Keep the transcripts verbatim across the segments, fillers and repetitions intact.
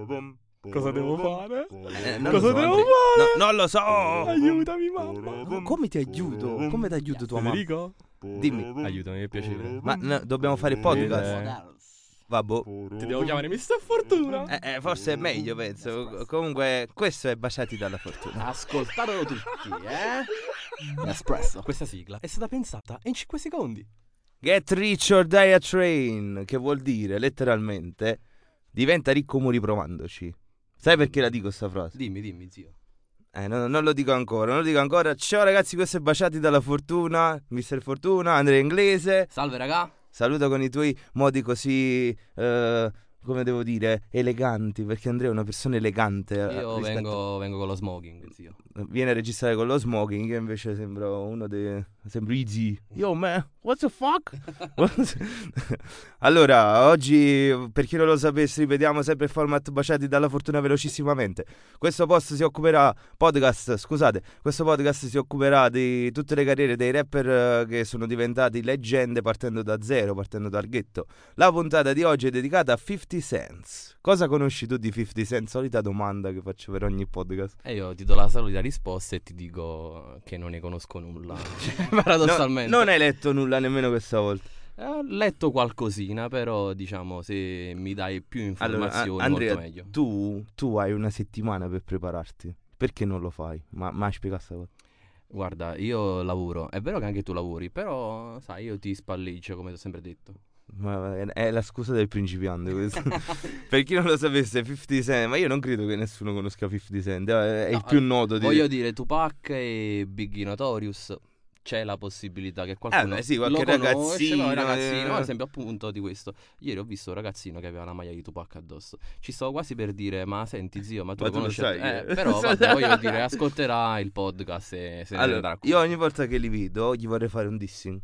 Cosa devo fare? Eh, non Cosa lo so, devo Andrea. fare? No, non lo so. Aiutami, mamma. Come ti aiuto? Come ti aiuto tua mamma? Federico? Dimmi. Aiutami, è piacere. Ma no, dobbiamo fare il podcast? Eh. Vabbè. Ti devo chiamare mister Fortuna. Eh, eh, forse è meglio, penso. Comunque, questo è Baciati dalla Fortuna. Ascoltatelo tutti, eh? Espresso. Questa sigla è stata pensata in cinque secondi. Get rich or die a train, che vuol dire letteralmente diventa ricco muri provandoci. Sai perché la dico sta frase? Dimmi, dimmi, zio. Eh, no, non lo dico ancora, non lo dico ancora. Ciao ragazzi, questo è Baciati dalla Fortuna, mister Fortuna, Andrea Inglese. Salve, raga. Saluta con i tuoi modi così, eh, come devo dire, eleganti, perché Andrea è una persona elegante. eh, Io rispetto- vengo, vengo con lo smoking, zio. Viene a registrare con lo smoking, io invece sembro uno dei... sembro easy. Yo man, what the fuck? Allora, oggi, per chi non lo sapesse, ripetiamo sempre il format Baciati dalla Fortuna velocissimamente. Questo post si occuperà, podcast, scusate, questo podcast si occuperà di tutte le carriere dei rapper eh, che sono diventati leggende partendo da zero, partendo dal ghetto. La puntata di oggi è dedicata a fifty Cent. Cosa conosci tu di fifty Cent? Solita domanda che faccio per ogni podcast. E io ti do la solita risposta e ti dico che non ne conosco nulla. Cioè, paradossalmente. No, non hai letto nulla nemmeno questa volta. Eh, Ho letto qualcosina, però diciamo se mi dai più informazioni Allora, a- Andrea, molto meglio. tu, tu hai una settimana per prepararti. Perché non lo fai? Ma ma spiega sta cosa. Guarda, io lavoro, è vero che anche tu lavori, però sai, io ti spalleggio come ti ho sempre detto. Ma è, è la scusa del principiante questo. Per chi non lo sapesse, fifty Cent, ma io non credo che nessuno conosca fifty Cent, è, è No, il più noto di... Voglio dire, Tupac e Biggie Notorious, c'è la possibilità che qualcuno Eh, beh, sì, qualche lo conosce, ragazzino, no, il ragazzino, eh. ad esempio appunto di questo. Ieri ho visto un ragazzino che aveva la maglia di Tupac addosso. Ci stavo quasi per dire, ma senti zio, ma tu Ma lo tu lo conosci? sai Eh, che- però vabbè, voglio dire, ascolterà il podcast e se ne Allora, andrà. io ogni volta che li vedo gli vorrei fare un dissing.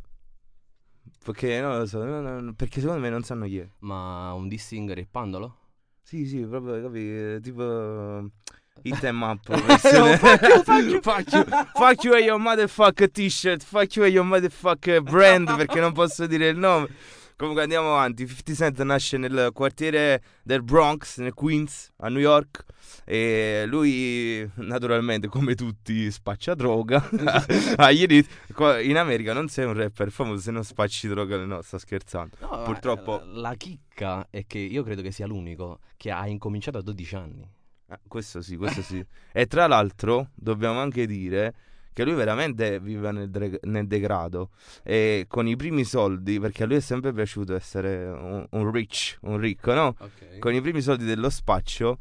Perché non lo so, no, no, perché secondo me non sanno chi è. Ma un dissing rappandolo? Sì, sì, proprio, capi, tipo hit em up. No, versione- fuck you, fuck you. fuck you, fuck you e your motherfucker t-shirt, fuck you e your motherfucker brand, perché non posso dire il nome. Comunque andiamo avanti. fifty Cent nasce nel quartiere del Bronx, nel Queens, a New York. E lui, naturalmente, come tutti, spaccia droga. Ah, ieri, qua in America non sei un rapper famoso se non spacci droga. No, sto scherzando. No, ma Purtroppo- La, la chicca è che io credo che sia l'unico che ha incominciato a dodici anni. Eh, questo sì, questo sì. E tra l'altro dobbiamo anche dire che lui veramente vive nel, dre- nel degrado e con i primi soldi, perché a lui è sempre piaciuto essere un, un rich, un ricco, no? Ok. Con i primi soldi dello spaccio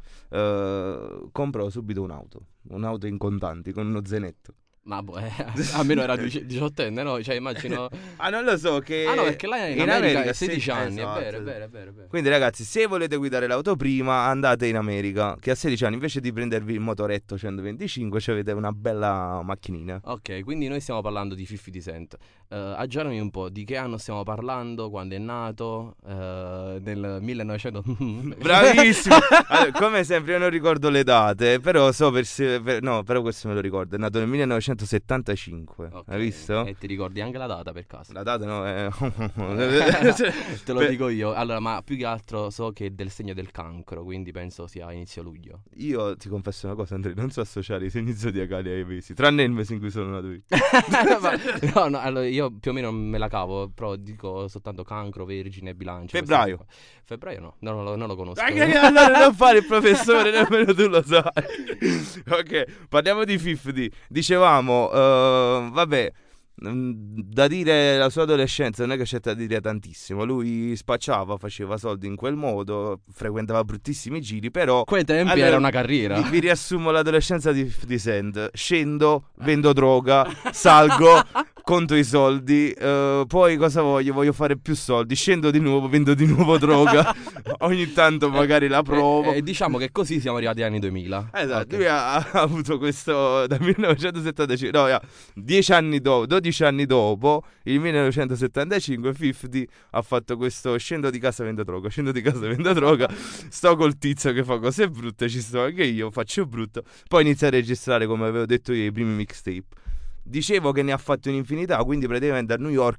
eh, comprò subito un'auto, un'auto in contanti con uno zainetto. Ma boh, eh, almeno era dici- diciottenne, no? Cioè immagino... Ah, non lo so che Ah no, perché là in, in America, America è sedici se- anni, esatto. è vero, è vero, è vero, è vero. Quindi ragazzi, se volete guidare l'auto prima, andate in America, che a sedici anni invece di prendervi il motoretto centoventicinque ci avete una bella macchinina. Ok, quindi noi stiamo parlando di fifty Cent. Uh, aggiornami un po', di che anno stiamo parlando, quando è nato, uh, nel millenovecento... Bravissimo. Allora, come sempre io non ricordo le date, però so per, se- per- no, però questo me lo ricordo. È nato nel millenovecentosettantacinque. Ok, Hai visto? E ti ricordi anche la data per caso? La data no, è... Te lo Beh, dico io. Allora, ma più che altro so che è del segno del cancro, quindi penso sia inizio luglio. Io ti confesso una cosa, Andrea, non so associare i segni zodiacali ai mesi, tranne il mese in cui sono nato io. Ma- no, no, allora io più o meno me la cavo, però dico soltanto cancro, vergine, bilancio. queste Febbraio. cose qua. Febbraio no, non lo, non lo conosco. Dai, che- allora non fare il professore, nemmeno tu lo sai. Ok, parliamo di fifty. Dicevamo, eh, vabbè, mm, da dire la sua adolescenza non è che c'è da dire tantissimo. Lui spacciava, faceva soldi in quel modo, frequentava bruttissimi giri, però... Quei tempi Allora, era una carriera. Vi, vi riassumo l'adolescenza di fifty Cent. Scendo, vendo droga, salgo, conto i soldi, eh, poi cosa voglio? Voglio fare più soldi, scendo di nuovo, vendo di nuovo droga, ogni tanto magari la provo. E, e diciamo che così siamo arrivati agli anni duemila. Esatto, Ok. lui ha, ha avuto questo dal millenovecentosettantacinque, no, yeah, dieci anni dopo, dodici anni dopo, il millenovecentosettantacinque, fifty ha fatto questo scendo di casa vendo droga, scendo di casa vendo droga, sto col tizio che fa cose brutte, ci sto anche io, faccio brutto, poi inizia a registrare, come avevo detto io, i primi mixtape. Dicevo che ne ha fatti un'infinità, quindi praticamente a New York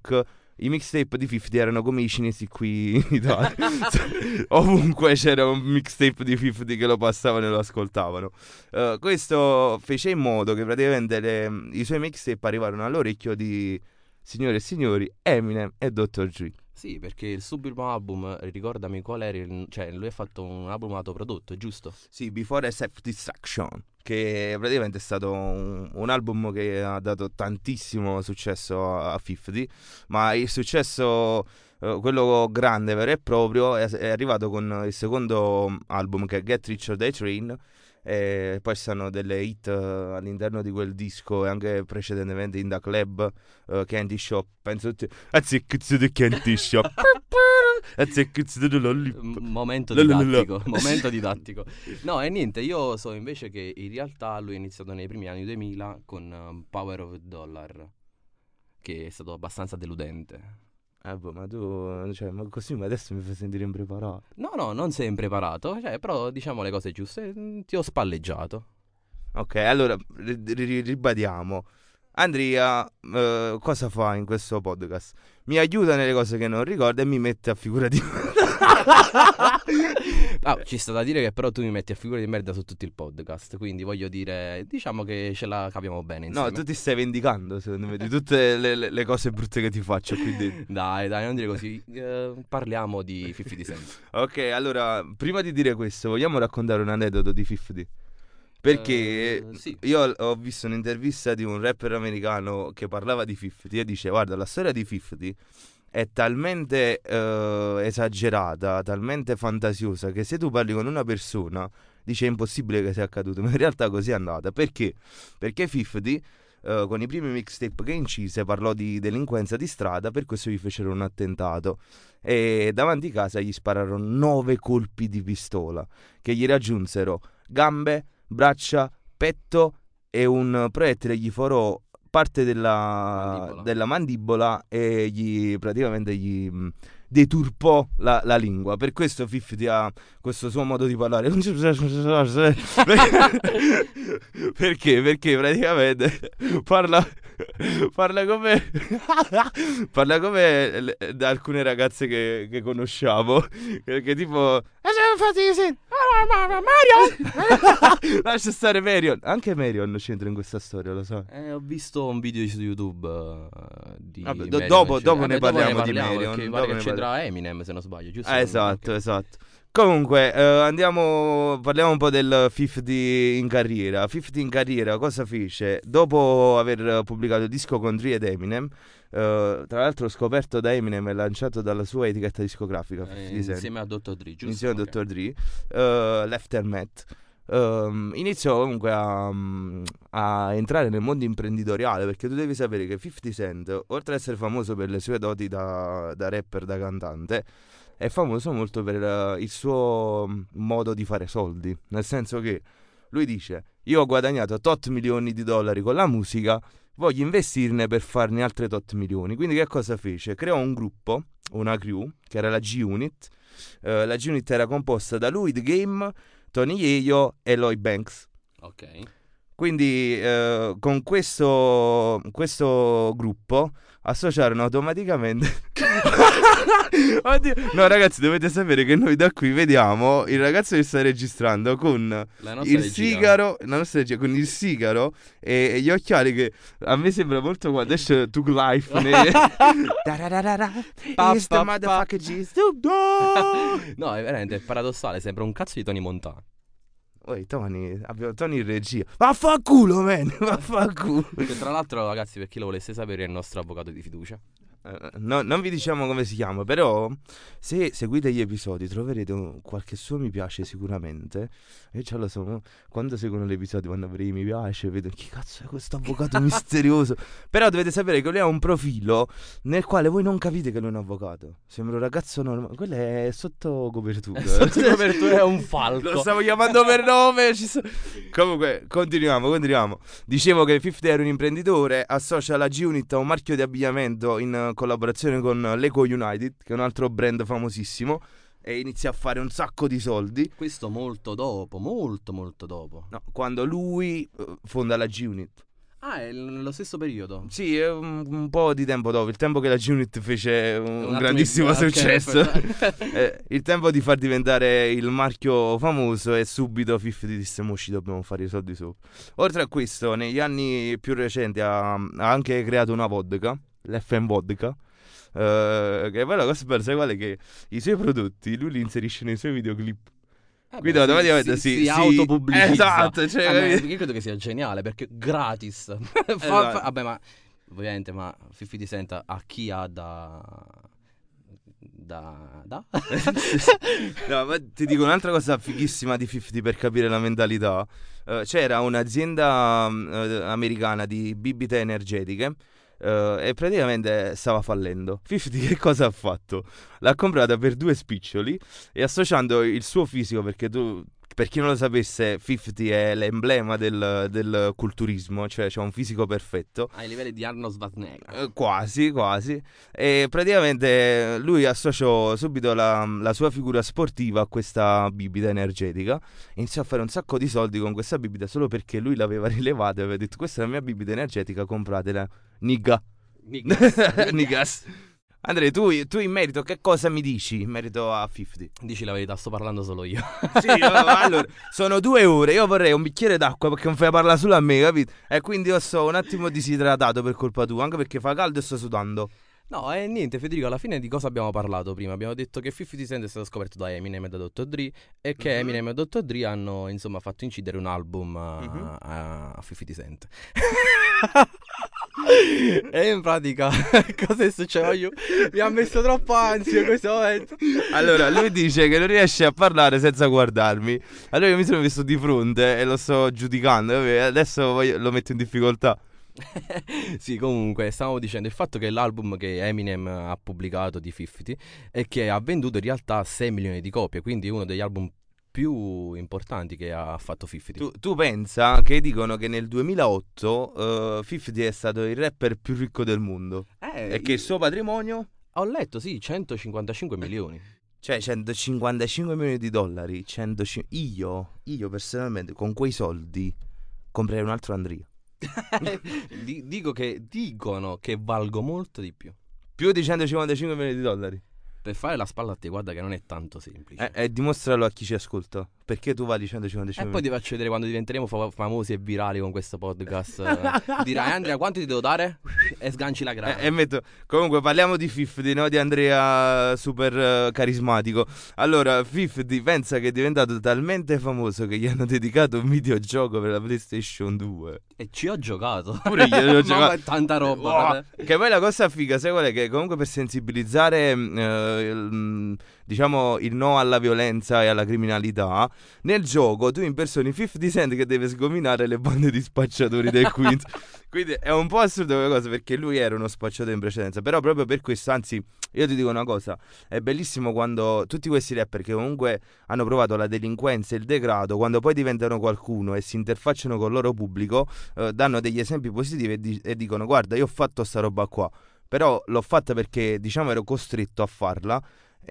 I mixtape di cinquanta erano come i cinesi qui in Italia. Ovunque c'era un mixtape di cinquanta che lo passavano e lo ascoltavano. Uh, questo fece in modo che praticamente le, i suoi mixtape arrivarono all'orecchio di, signore e signori, Eminem e dottor Dre. Sì, perché il suo primo album, ricordami qual era il, cioè lui ha fatto un album autoprodotto, giusto? Sì, Before Self-Destruction, che praticamente è stato un, un album che ha dato tantissimo successo a, a cinquanta, ma il successo, eh, quello grande, vero e proprio, è, è arrivato con il secondo album, che è Get Rich or Die Train, e poi ci sono delle hit uh, all'interno di quel disco e anche precedentemente in The Club, uh, Candy Shop, penso tutti That's it, it's the Candy Shop. That's it, it's the lollipop. M- momento Lalalala. didattico, momento didattico. No, e niente, io so invece che in realtà lui ha iniziato nei primi anni duemila con um, Power of the Dollar, che è stato abbastanza deludente. Eh boh, ma tu, cioè, ma così ma adesso mi fai sentire impreparato. No, no, non sei impreparato, cioè, però diciamo le cose giuste, mm, ti ho spalleggiato. Ok, allora ri- ri- ribadiamo. Andrea, eh, cosa fa in questo podcast? Mi aiuta nelle cose che non ricorda e mi mette a figura di Ah, ci sta da dire che però tu mi metti a figura di merda su tutto il podcast, quindi voglio dire, diciamo che ce la capiamo bene insieme. No, tu ti stai vendicando, secondo me, di tutte le, le- le cose brutte che ti faccio qui dentro. Dai, dai, non dire così, eh, parliamo di cinquanta Cent. Ok, allora, prima di dire questo, vogliamo raccontare un aneddoto di cinquanta? Perché Eh, sì. io ho visto un'intervista di un rapper americano che parlava di cinquanta e dice: guarda, la storia di cinquanta è talmente eh, esagerata, talmente fantasiosa, che se tu parli con una persona dice è impossibile che sia accaduto, ma in realtà così è andata. Perché? Perché cinquanta eh, con i primi mixtape che incise parlò di delinquenza di strada, per questo gli fecero un attentato e davanti a casa gli spararono nove colpi di pistola che gli raggiunsero gambe, braccia, petto e un proiettile gli forò parte della Mandibola. della mandibola e gli praticamente gli mh, deturpò la, la lingua. Per questo cinquanta ha questo suo modo di parlare. Perché? Perché praticamente parla parla come parla come le- da alcune ragazze che, che conosciamo, che, che tipo Mario lascia stare Marion. Anche Marion c'entra in questa storia, lo so. Eh, ho visto un video su YouTube eh, di Vabbè, do- Marion, dopo- cioè- dopo vabbè, ne parliamo di parliamo, Marion, perché dopo pare ne che c'entra Eminem, se non sbaglio, giusto? Ah, esatto, esatto. Comunque, eh, andiamo, parliamo un po' del cinquanta in carriera. cinquanta in carriera cosa fece? Dopo aver pubblicato il disco con Dre ed Eminem, eh, tra l'altro scoperto da Eminem e lanciato dalla sua etichetta discografica, Eh, cinquanta Cent, insieme a dottor Dre, giusto? insieme a Ok. dottor Dre, eh, Left and Matt. Ehm, iniziò comunque a, a entrare nel mondo imprenditoriale, perché tu devi sapere che cinquanta Cent, oltre ad essere famoso per le sue doti da, da rapper, da cantante, è famoso molto per eh, il suo mm, modo di fare soldi, nel senso che lui dice: io ho guadagnato tot milioni di dollari con la musica, voglio investirne per farne altre tot milioni. Quindi che cosa fece? Creò un gruppo, una crew, che era la G-Unit. Eh, la G-Unit era composta da lui, The Game, Tony Yayo e Lloyd Banks. Ok. Quindi eh, con questo, questo gruppo associarono automaticamente Oddio. No ragazzi, dovete sapere che noi da qui vediamo il ragazzo che sta registrando con La nostra il regia. sigaro, la nostra regia, con il sigaro e, e gli occhiali, che a me sembra molto quando esce Tug Life nei... Da-da-da-da-da. Pa, It's pa, the pa. motherfucker G. Snoop Dogg. No, è veramente paradossale, sembra un cazzo di Tony Montana. Oi Tony, abbiamo Tony in regia. Vaffanculo, man, vaffanculo. Che tra l'altro, ragazzi, per chi lo volesse sapere, è il nostro avvocato di fiducia. Eh, no, non vi diciamo come si chiama, però se seguite gli episodi troverete un- qualche suo mi piace sicuramente. E già lo so, quando seguono l'episodio vanno a vedere i mi piace, vedono chi cazzo è questo avvocato misterioso. Però dovete sapere che lui ha un profilo nel quale voi non capite che lui è un avvocato. Sembra un ragazzo normale. Quello è sotto copertura. Sotto copertura è un falco. Lo stavo chiamando per nome. ci so- Comunque, continuiamo, continuiamo. Dicevo che cinquanta era un imprenditore, associa la G-Unit a un marchio di abbigliamento in eh, collaborazione con l'Eco United, che è un altro brand famosissimo, e inizia a fare un sacco di soldi. Questo molto dopo, molto molto dopo. No, quando lui eh, fonda la G-Unit. Ah, è l- nello stesso periodo. Sì, è un, un po' di tempo dopo, il tempo che la G-Unit fece un, un attimo grandissimo di- ok, successo. perfetto. Eh, il tempo di far diventare il marchio famoso e subito cinquanta disse mo ci dobbiamo fare i soldi sopra. Oltre a questo, negli anni più recenti ha, ha anche creato una vodka, l'F M Vodka. eh, che poi la cosa bella, sai qual è? Che i suoi prodotti lui li inserisce nei suoi videoclip. Eh Quindi beh, automaticamente si, sì, si sì, autopubblicizza. esatto, cioè, Ah, ma capito? io credo che sia geniale perché gratis. Fa- Esatto. fa- vabbè, ma ovviamente, ma cinquanta Cent a chi ha da da da No, ma ti dico un'altra cosa fighissima di cinquanta per capire la mentalità. Eh, c'era un'azienda mm, eh, americana di bibite energetiche eh, e praticamente stava fallendo. cinquanta che cosa ha fatto? L'ha comprata per due spiccioli e associando il suo fisico, perché tu, per chi non lo sapesse, cinquanta è l'emblema del, del culturismo, cioè c'ha un fisico perfetto. ai livelli di Arnold Schwarzenegger. Eh, Quasi, quasi. E praticamente lui associò subito la, la sua figura sportiva a questa bibita energetica. Iniziò a fare un sacco di soldi con questa bibita solo perché lui l'aveva rilevata e aveva detto: questa è la mia bibita energetica, compratela. Nigga. Niggas. Niggas. Andrea, tu, tu in merito che cosa mi dici in merito a cinquanta? Dici la verità, sto parlando solo io. Sì, oh, allora, sono due ore, io vorrei un bicchiere d'acqua perché non fai parlare solo a me, capito? E quindi io sto un attimo disidratato per colpa tua, anche perché fa caldo e sto sudando. No, e niente, Federico, alla fine di cosa abbiamo parlato prima? Abbiamo detto che cinquanta Cent è stato scoperto da Eminem e da dottor Dre e che Mhm. Eminem e dottor Dre hanno, insomma, fatto incidere un album a, Mhm. a- a cinquanta Cent. E in pratica, cosa è successo? Io- mi ha messo troppo ansia in questo momento. Allora, lui dice che non riesce a parlare senza guardarmi. Allora io mi sono messo di fronte e lo sto giudicando. Vabbè, adesso voglio- lo metto in difficoltà. Sì, comunque, stavamo dicendo il fatto che l'album che Eminem ha pubblicato di cinquanta è che ha venduto in realtà sei milioni di copie, quindi è uno degli album più importanti che ha fatto cinquanta. Tu, tu pensa che dicono che nel duemilaotto eh, cinquanta è stato il rapper più ricco del mondo Eh, e che il suo patrimonio, ho letto, sì, centocinquantacinque milioni. cioè centocinquantacinque milioni di dollari. centocinque Io, io personalmente con quei soldi comprerei un altro Andrea. Di- dico che dicono che valgo molto di più. Più di centocinquantacinque milioni di dollari. Per fare la spalla a te, guarda che non è tanto semplice. E, e dimostralo a chi ci ascolta. Perché tu vali E centocinquantacinque poi ti faccio vedere quando diventeremo fa- famosi e virali con questo podcast. eh, Dirai, Andrea, quanto ti devo dare? E sganci la grana. E, e metto, comunque parliamo di cinquanta, no? Di Andrea super eh, carismatico. Allora, cinquanta pensa che è diventato talmente famoso che gli hanno dedicato un videogioco per la PlayStation due. E ci ho giocato. Pure io ci ho giocato. Mamma, è tanta roba. Wow. guarda. Che poi la cosa figa, sai qual è? Che comunque per sensibilizzare mm, eh, il, mm, diciamo il no alla violenza e alla criminalità, nel gioco tu impersoni cinquanta Cent che deve sgominare le bande di spacciatori del Queens. Quindi è un po' assurdo quella cosa, perché lui era uno spacciatore in precedenza. Però proprio per questo, anzi, io ti dico una cosa, è bellissimo quando tutti questi rapper che comunque hanno provato la delinquenza e il degrado, quando poi diventano qualcuno e si interfacciano col loro pubblico, eh, danno degli esempi positivi e, di- e dicono: guarda, io ho fatto sta roba qua, però l'ho fatta perché diciamo ero costretto a farla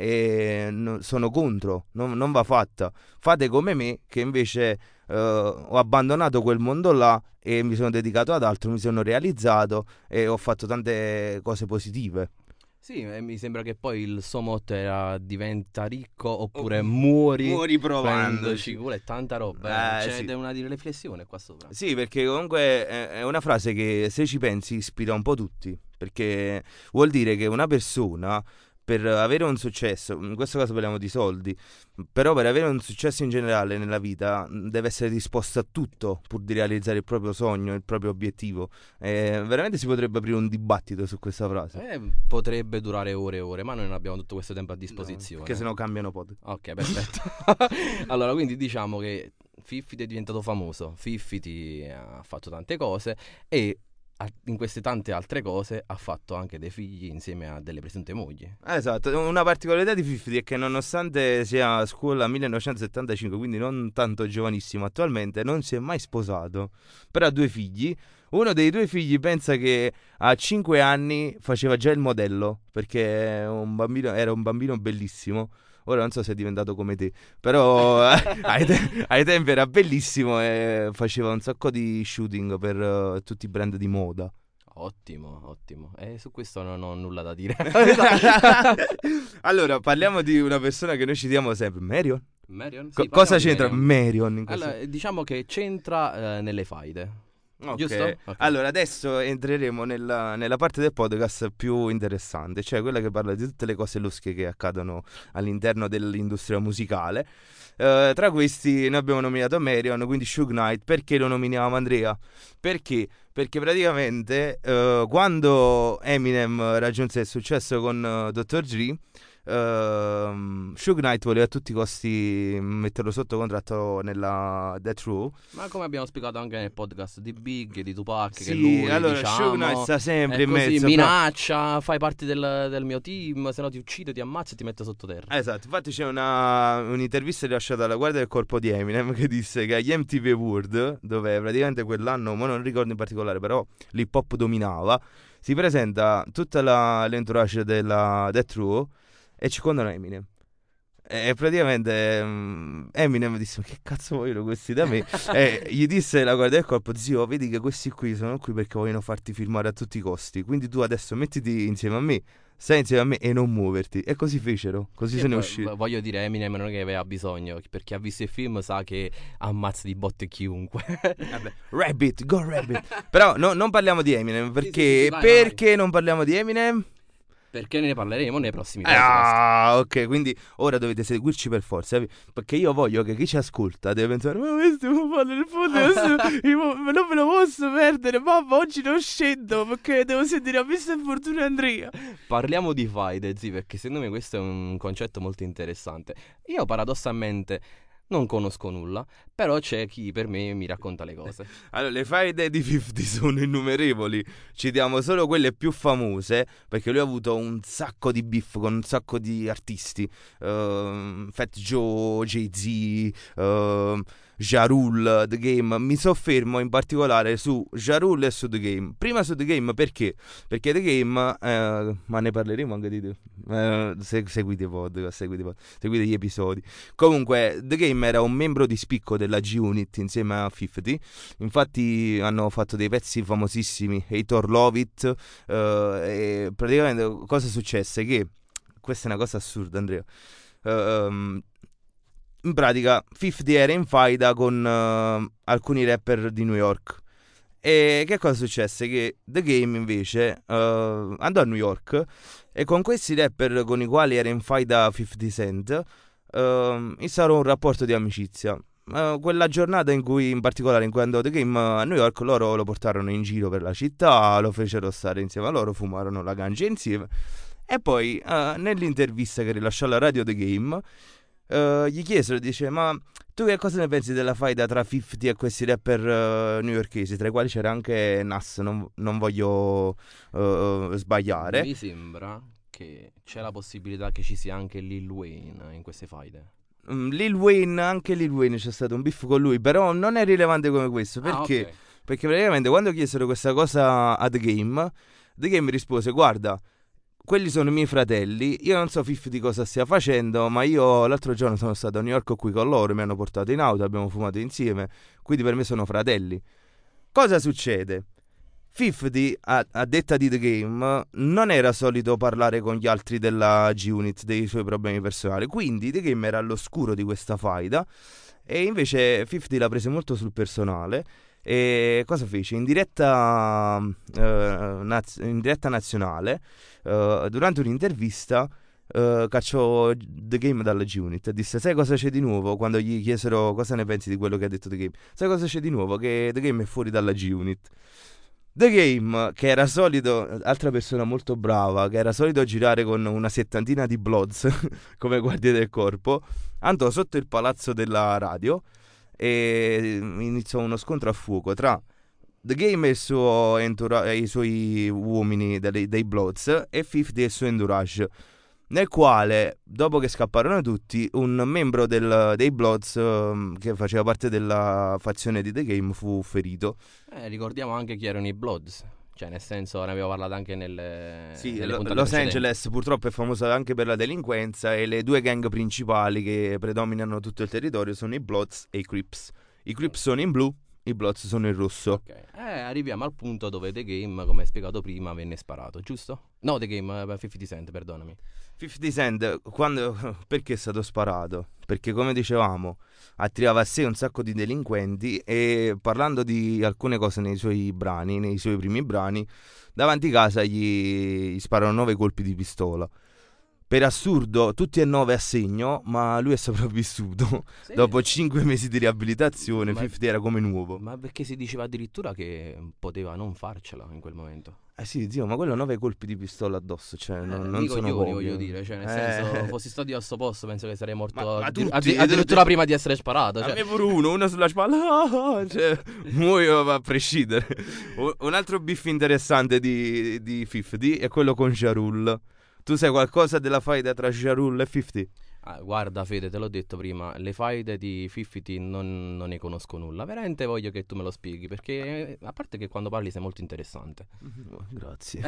e no- sono contro, non, non va fatta. Fate come me, che invece eh, ho abbandonato quel mondo là e mi sono dedicato ad altro, mi sono realizzato e ho fatto tante cose positive. Sì, e mi sembra che poi il suo motto era diventa ricco oppure muori, Muori prendoci provandoci. culo, è tanta roba. Eh, C'è sì. ed è una di riflessione qua sopra. Sì, perché comunque è è una frase che, se ci pensi, ispira un po' tutti, perché vuol dire che una persona, per avere un successo, in questo caso parliamo di soldi, però per avere un successo in generale nella vita mh, deve essere disposto a tutto pur di realizzare il proprio sogno, il proprio obiettivo. E veramente si potrebbe aprire un dibattito su questa frase. Eh, potrebbe durare ore e ore, ma noi non abbiamo tutto questo tempo a disposizione. Perché se no cambiano pod. Ok, perfetto. Allora, quindi diciamo che cinquanta è diventato famoso, cinquanta ha fatto tante cose e ha- in queste tante altre cose ha fatto anche dei figli insieme a delle presunte mogli. Esatto, una particolarità di cinquanta è che nonostante sia a scuola millenovecentosettantacinque, quindi non tanto giovanissimo attualmente, non si è mai sposato, però ha due figli. Uno dei due figli pensa che a cinque anni faceva già il modello, perché è un bambino- era un bambino bellissimo. Ora non so se è diventato come te, però ai, te- ai tempi era bellissimo e faceva un sacco di shooting per uh, tutti i brand di moda. Ottimo, ottimo. E su questo non ho nulla da dire. Allora, parliamo di una persona che noi citiamo sempre, Marion. Marion? Sì, Co- parliamo cosa di c'entra Marion. Marion in questo? Allora, diciamo che c'entra eh, nelle faide. Ok. Giusto? Ok. Allora adesso entreremo nella, nella parte del podcast più interessante, cioè quella che parla di tutte le cose losche che accadono all'interno dell'industria musicale. Eh, tra questi noi abbiamo nominato Marion, quindi Suge Knight. Perché lo nominiamo, Andrea? Perché? Perché praticamente eh, quando Eminem raggiunse il successo con uh, dottor Dre, Uh, Suge Knight voleva a tutti i costi metterlo sotto contratto nella Death Row. Ma come abbiamo spiegato anche nel podcast di Big, di Tupac, che Sì, lui, allora diciamo, Suge Knight sta sempre è in così, mezzo, minaccia, fai parte del, del mio team, se no ti uccido, ti ammazzo e ti metto sottoterra. Esatto, infatti c'è una, un'intervista rilasciata alla Guardia del Corpo di Eminem che disse che agli M T V World, dove praticamente quell'anno, ma non ricordo in particolare, però l'hip hop dominava, si presenta tutta la, l'entourage della Death Row e ci condano Eminem. E praticamente um, Eminem disse: ma che cazzo vogliono questi da me? E gli disse la Guardia del Corpo: zio, vedi che questi qui sono qui perché vogliono farti firmare a tutti i costi, quindi tu adesso mettiti insieme a me, stai insieme a me e non muoverti. E così fecero, così Sì, se ne poi, uscì. v- Voglio dire, Eminem non è che aveva bisogno, perché ha visto il film, sa che ammazza di botte chiunque. Vabbè, Rabbit, go Rabbit. Però no, non parliamo di Eminem, perché sì, sì, vai, vai, perché non parliamo di Eminem? Perché ne parleremo nei prossimi podcast. Ah, ok, quindi ora dovete seguirci per forza, eh, perché io voglio che chi ci ascolta deve pensare: ma questo è un padre del podcast, io non me lo posso perdere, mamma, oggi non scendo perché devo sentire a Mister Fortuna e Andrea. Parliamo di faide, sì, perché secondo me questo è un concetto molto interessante. Io paradossalmente non conosco nulla, però c'è chi per me mi racconta le cose. Allora, le faide di cinquanta sono innumerevoli, citiamo solo quelle più famose, perché lui ha avuto un sacco di beef con un sacco di artisti, uh, Fat Joe, Jay-Z, uh, Ja Rule, The Game. Mi soffermo in particolare su Ja Rule e su The Game. Prima su The Game perché? Perché The Game, eh, ma ne parleremo anche di te. Eh, se, seguite i podcast, seguite, pod, seguite gli episodi. Comunque, The Game era un membro di spicco della G-Unit insieme a cinquanta. Infatti hanno fatto dei pezzi famosissimi, Hate or Love It, eh, e praticamente cosa successe? Che questa è una cosa assurda, Andrea. Uh, um, in pratica cinquanta era in faida con uh, alcuni rapper di New York. E che cosa successe? Che The Game invece uh, andò a New York e con questi rapper con i quali era in faida cinquanta Cent uh, instaurò un rapporto di amicizia. Uh, quella giornata in cui, in particolare, in cui andò The Game a New York, loro lo portarono in giro per la città, lo fecero stare insieme a loro, fumarono la ganja insieme. E poi uh, nell'intervista che rilasciò alla radio The Game, Uh, gli chiesero, dice: ma tu che cosa ne pensi della faida tra cinquanta e questi rapper uh, newyorkesi, tra i quali c'era anche Nas, non, non voglio uh, sbagliare. Mi sembra che c'è la possibilità che ci sia anche Lil Wayne in queste faide. um, Lil Wayne, anche Lil Wayne c'è stato un beef con lui, però non è rilevante come questo, perché? Ah, okay. Perché praticamente quando chiesero questa cosa a The Game, The Game rispose: guarda, quelli sono i miei fratelli, io non so cinquanta di cosa stia facendo, ma io l'altro giorno sono stato a New York qui con loro, mi hanno portato in auto, abbiamo fumato insieme, quindi per me sono fratelli. Cosa succede? cinquanta, a, a detta di The Game, non era solito parlare con gli altri della G-Unit dei suoi problemi personali, quindi The Game era all'oscuro di questa faida e invece cinquanta l'ha presa molto sul personale. E cosa fece? In diretta, uh, naz- in diretta nazionale, uh, durante un'intervista, uh, cacciò The Game dalla G-Unit e disse: sai cosa c'è di nuovo? Quando gli chiesero cosa ne pensi di quello che ha detto The Game, sai cosa c'è di nuovo? Che The Game è fuori dalla G-Unit. The Game, che era solito, altra persona molto brava, che era solito girare con una settantina di Bloods come guardie del corpo, andò sotto il palazzo della radio e iniziò uno scontro a fuoco tra The Game e il suo entoura- e i suoi uomini dei, dei Bloods e cinquanta e il suo entourage, nel quale, dopo che scapparono tutti, un membro del, dei Bloods um, che faceva parte della fazione di The Game fu ferito. Eh, ricordiamo anche chi erano i Bloods. Cioè, nel senso, ne avevo parlato anche nelle, Sì, nelle Lo- puntate Los precedenti. Angeles purtroppo è famosa anche per la delinquenza e le due gang principali che predominano tutto il territorio sono i Bloods e i Crips. I Crips sono in blu, i Bloods sono in rosso. Ok, eh, arriviamo al punto dove The Game, come hai spiegato prima, venne sparato, giusto? No, The Game, eh, cinquanta Cent, perdonami. cinquanta Cent, quando, perché è stato sparato? Perché come dicevamo, attirava a sé un sacco di delinquenti e parlando di alcune cose nei suoi brani, nei suoi primi brani, davanti casa gli, gli sparano nove colpi di pistola. Per assurdo, tutti e nove a segno, ma lui è sopravvissuto. Sì. Dopo cinque mesi di riabilitazione, Ma- cinquanta era come nuovo. Ma perché si diceva addirittura che poteva non farcela in quel momento? Eh sì, zio, ma quello nove colpi di pistola addosso, cioè Eh, non, non i sono coglioni, pochi. voglio dire, cioè nel Eh. senso, fossi stato io al suo posto penso che sarei morto Ma- ma addir- tutti, addi- e addirittura tutti- prima di essere sparato, A cioè. me pure uno, uno sulla spalla, cioè, muoio a prescindere. U- Un altro biff interessante di, di cinquanta è quello con Ja Rule. Tu sai qualcosa della faida tra Ja Rule e cinquanta? Ah, guarda Fede, te l'ho detto prima, le faide di cinquanta non, non ne conosco nulla. Veramente voglio che tu me lo spieghi, perché a parte che quando parli sei molto interessante. Grazie.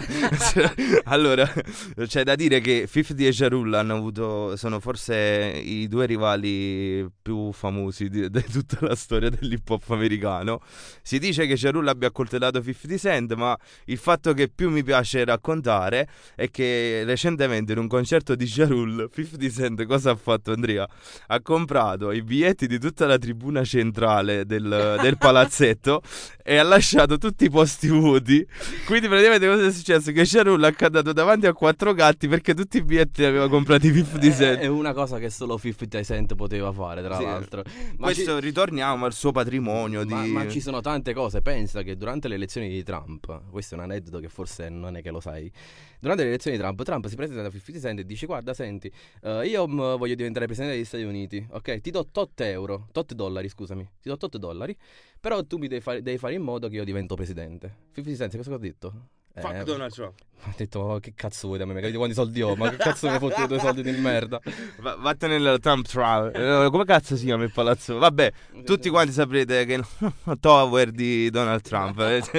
Allora, c'è da dire che cinquanta e Ja Rule hanno avuto, sono forse i due rivali più famosi di, di tutta la storia dell'hip hop americano. Si dice che Ja Rule abbia accoltellato cinquanta Cent, ma il fatto che più mi piace raccontare è che recentemente in un concerto di Ja Rule, cinquanta Cent cosa ha fatto, Andrea? Ha comprato i biglietti di tutta la tribuna centrale del, del palazzetto e ha lasciato tutti i posti vuoti. Quindi praticamente cosa è successo? Che Ja Rule ha cantato davanti a quattro gatti perché tutti i biglietti li aveva comprati cinquanta È, Cent. è una cosa che solo cinquanta Cent poteva fare, tra Sì. l'altro. Ma Questo ci- ritorniamo al suo patrimonio di... Ma, ma ci sono tante cose. Pensa che durante le elezioni di Trump, questo è un aneddoto che forse non è che lo sai. Durante le elezioni di Trump, Trump si presenta da cinquanta Cent e dice: guarda, senti, eh, io mm, voglio diventare presidente degli Stati Uniti, ok? Ti do tot euro, tot dollari, scusami, ti do tot dollari, però tu mi devi fare, devi fare in modo che io divento presidente. cinquanta Cent, cosa ho detto? Fuck Eh, Donald Trump. ho detto: "Oh, che cazzo vuoi da me? Capito quanti soldi ho? Ma che cazzo mi hai fottuto due soldi di merda?" Va- vattene nel Trump Tower. Eh, Come cazzo si chiama il palazzo? Vabbè, tutti quanti saprete che Tower di Donald Trump.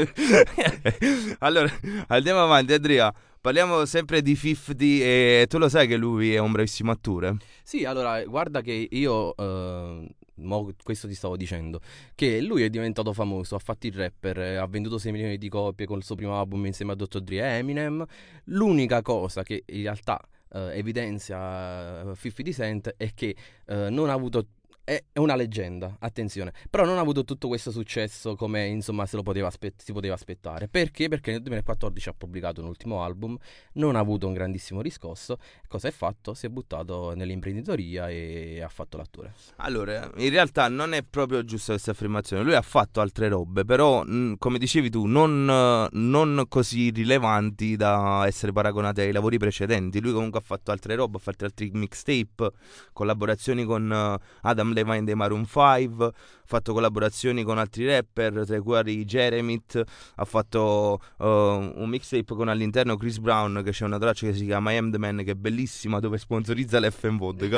Allora, andiamo avanti, Andrea. Parliamo sempre di cinquanta e tu lo sai che lui è un bravissimo attore. Sì, allora, guarda che io, eh, mo questo ti stavo dicendo, che lui è diventato famoso, ha fatto il rapper, eh, ha venduto sei milioni di copie con il suo primo album insieme a dottor Dre e Eminem. L'unica cosa che in realtà eh, evidenzia cinquanta Cent è che eh, non ha avuto... È è una leggenda, attenzione, però non ha avuto tutto questo successo come insomma se lo poteva aspe- si poteva aspettare. Perché? Perché nel duemilaquattordici ha pubblicato un ultimo album, non ha avuto un grandissimo riscosso. Cosa è fatto? Si è buttato nell'imprenditoria e ha fatto l'attore. Allora, in realtà non è proprio giusta questa affermazione. Lui ha fatto altre robe, però, mh, come dicevi tu, non, eh, non così rilevanti da essere paragonate ai lavori precedenti. Lui comunque ha fatto altre robe, ha fatto altri mixtape, collaborazioni con eh, Adam Levine dei Maroon cinque, ha fatto collaborazioni con altri rapper, tra i quali Jeremit, ha fatto eh, un mixtape con all'interno Chris Brown, che c'è una traccia che si chiama I Am The Man, che è bellissima, dove sponsorizza l'F M Vodka.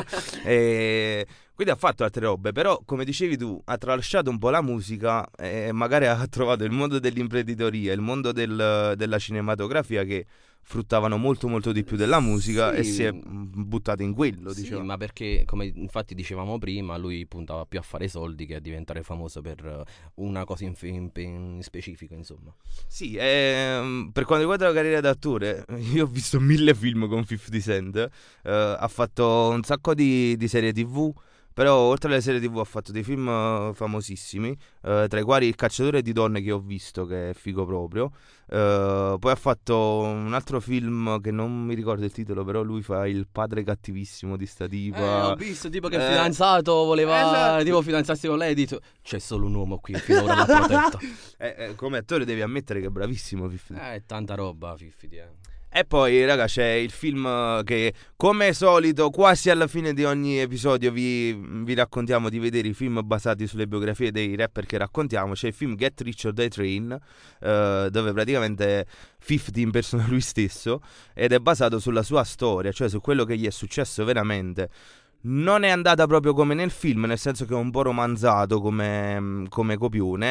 E quindi ha fatto altre robe, però come dicevi tu ha tralasciato un po' la musica e magari ha trovato il mondo dell'imprenditoria, il mondo del- della cinematografia che fruttavano molto molto di più della musica Sì. e si è mm, buttato in quello, Sì, diciamo. ma perché, come infatti dicevamo prima, lui puntava più a fare soldi che a diventare famoso per eh, una cosa in, in- in specifico, insomma. Sì, ehm, per quanto riguarda la carriera d'attore, io ho visto mille film con cinquanta Cent, eh, ha fatto un sacco di, di serie tivù, però oltre alle serie tivù ha fatto dei film eh, famosissimi, eh, tra i quali Il cacciatore di donne, che ho visto, che è figo proprio. Eh, poi ha fatto un altro film che non mi ricordo il titolo, però lui fa il padre cattivissimo di sta Eh, tipa. ho visto tipo che il Eh, fidanzato voleva esatto. tipo fidanzarsi con lei, dice c'è solo un uomo qui finora l'ha protetta. Eh, eh, come attore devi ammettere che è bravissimo cinquanta. Eh, è tanta roba, cinquanta, eh. E poi, raga, c'è il film eh, che, come solito, quasi alla fine di ogni episodio vi, vi raccontiamo di vedere i film basati sulle biografie dei rapper che raccontiamo. C'è il film Get Rich or Die Train, eh, dove praticamente cinquanta impersona lui stesso ed è basato sulla sua storia, cioè su quello che gli è successo veramente. Non è andata proprio come nel film, nel senso che è un po' romanzato come, come copione,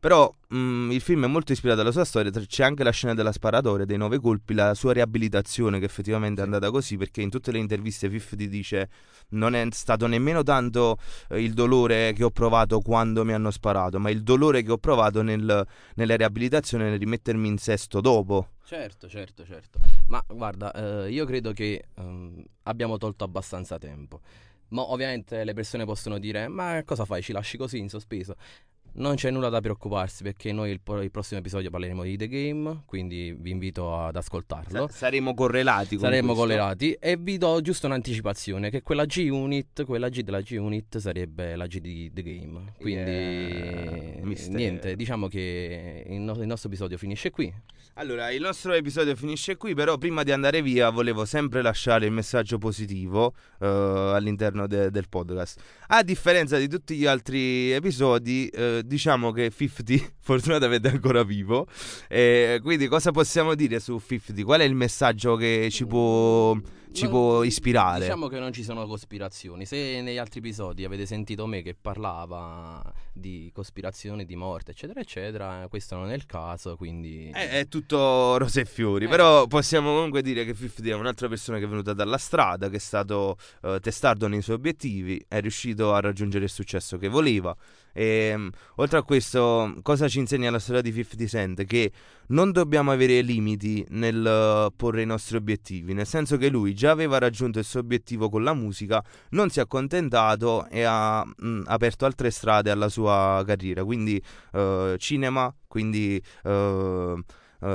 Però mh, il film è molto ispirato alla sua storia. Tra- C'è anche la scena della sparatoria, dei nove colpi, la sua riabilitazione che effettivamente è andata così, perché in tutte le interviste cinquanta dice non è stato nemmeno tanto eh, il dolore che ho provato quando mi hanno sparato, ma il dolore che ho provato nel, nella riabilitazione, nel rimettermi in sesto dopo. Certo, certo, certo. Ma guarda, eh, io credo che ehm, abbiamo tolto abbastanza tempo. Ma ovviamente le persone possono dire: ma cosa fai? Ci lasci così in sospeso? Non c'è nulla da preoccuparsi, perché noi il, po- il prossimo episodio parleremo di The Game, quindi vi invito ad ascoltarlo. Sa- saremo correlati con Saremmo questo. collerati e vi do giusto un'anticipazione che quella G-Unit, quella G della G-Unit sarebbe la G di The Game. Quindi Yeah, mistero. niente, diciamo che il, no- il nostro episodio finisce qui. Allora, il nostro episodio finisce qui, però prima di andare via volevo sempre lasciare il messaggio positivo eh, all'interno de- del podcast. A differenza di tutti gli altri episodi, eh, diciamo che cinquanta, fortunatamente è ancora vivo, e quindi cosa possiamo dire su cinquanta? Qual è il messaggio che ci può, ci Non- può ispirare? Diciamo che non ci sono cospirazioni. Se negli altri episodi avete sentito me che parlava di cospirazioni, di morte, eccetera, eccetera, questo non è il caso, quindi... È, è tutto rose e fiori, Eh. però possiamo comunque dire che cinquanta è un'altra persona che è venuta dalla strada, che è stato eh, testardo nei suoi obiettivi, è riuscito a raggiungere il successo che voleva. E mh, oltre a questo, cosa ci insegna la storia di cinquanta Cent? Che non dobbiamo avere limiti nel eh, porre i nostri obiettivi, nel senso che lui già aveva raggiunto il suo obiettivo con la musica, non si è accontentato e ha mh, aperto altre strade alla sua carriera, quindi eh, cinema, quindi eh,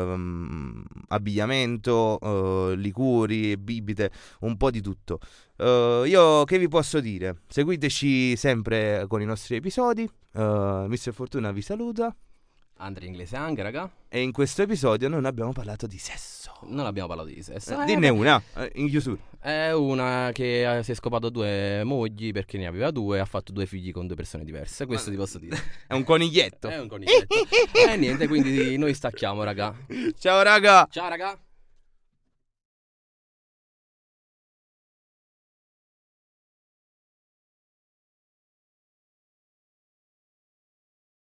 ehm, abbigliamento, eh, liquori, bibite, un po' di tutto. Eh, io che vi posso dire? Seguiteci sempre con i nostri episodi. Eh, mister Fortuna vi saluta. Andrea Inglese anche, raga. E in questo episodio non abbiamo parlato di sesso. Non abbiamo parlato di sesso. Eh, Eh, dinne beh, una, eh, in chiusura. È una che eh, si è scopato due mogli perché ne aveva due e ha fatto due figli con due persone diverse. Questo Ma- ti posso dire. È un coniglietto. È un coniglietto. E niente, quindi noi stacchiamo, raga. Ciao raga. Ciao, raga.